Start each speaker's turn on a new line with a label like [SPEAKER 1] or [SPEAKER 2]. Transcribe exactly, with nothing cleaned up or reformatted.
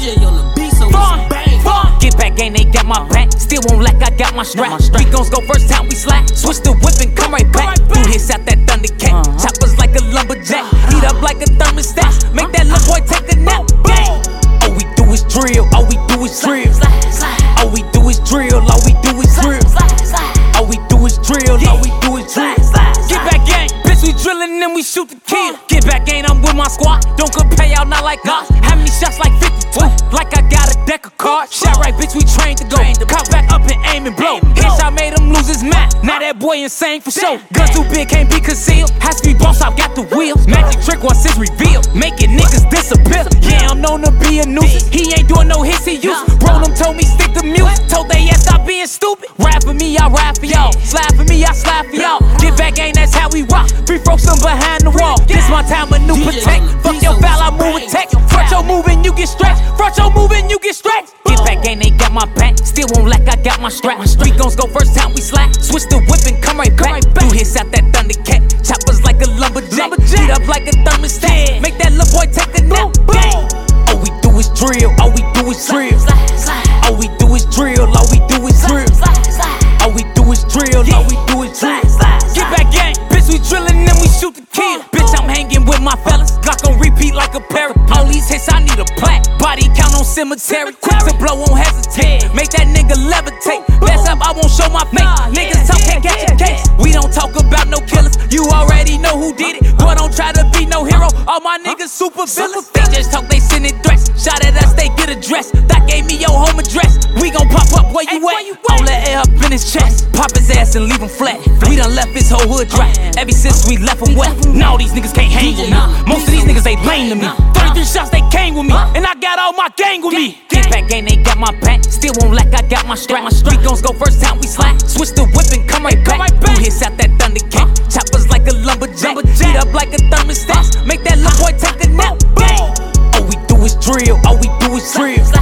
[SPEAKER 1] D J on the beat, so
[SPEAKER 2] Fun,
[SPEAKER 1] bang.
[SPEAKER 2] fun. Get back, gang, they got my back. Still won't like I got my strap. We gon' go first time we slack. Switch the whip and come right back. Two hits out that Thundercat. Uh-huh. Choppers like a lumberjack. Heat up like a thermostat. Make that little boy take a nap. Gang. All we do is drill. All we do is drill. All we do is drill. All we do is drill. All we do is drill. All we do is drill. Get back, gang. Bitch, we drillin' and we shoot the kill. Get back, gang. I'm with my squad. Don't compare y'all, not like us. How many shots like fifty-two? Like I got a deck of cards. Shot right, bitch, we trained to go. Caught back up and aim and blow. Headshot made him lose his mind. Now that boy insane for sure. Guns too big, can't be concealed. Has to be boss, I've got the wheels. Magic trick once it's revealed. Making niggas disappear. Yeah, I'm known to be a nuisance. He ain't doing no hits, he used. Bro, them told me stick to music. Told they ass stop being stupid. Rap for me, I rap for y'all. Slide for me, I slide for y'all. Get back, gang, that's how we rock. Free folks, I'm behind the wall. This my time, a new protect. Fuck your foul, I move with tech. Front your move and you get stretched. Front your move and you get stretched. Get back, gang, they got my back. Still won't like I got my strap. We gon' go first time we slack. Switch the whip and come right back. Two hits out that Thundercat. Choppers like a lumberjack. Heat up like a thermostat. Make that little boy take a nap. All we do is drill. All we do is drill. All we do is drill. All we do is drill. All we do is drill. All we do is drill. Get back, gang. Bitch, we drillin' and we shoot the kill. Bitch, I'm hanging with my fellas. Glock on repeat like a parrot. All these hits, I need a plaque. Body count on cemetery. Quick to blow, won't hesitate. Make that nigga levitate. Best up, I won't show my face. Niggas talk, can't catch a case. We don't talk about no killers. You already know who did it. Boy, don't try to be no hero. All my niggas super villains. They just talk, they send it threats. Shot at us, they get addressed. That gave me your home address. We gon' pop up where you at. All that air up in his chest. Pop his ass and leave him flat. We done left his whole hood dry. Ever since we left him wet. Now these niggas can't hang with me. Most of these niggas ain't lame to me. thirty-three shots, they came with me. And I got all my gang with me. Get back, gang, they got my back. Still won't like I got my strap. We gon' go first time we slack. Switch the whip and come right back. Two hits out that Thundercat. Choppers like a lumberjack. Heat up like a thermostat. Make that little boy take a nap. All we do is drill. All we do is drill.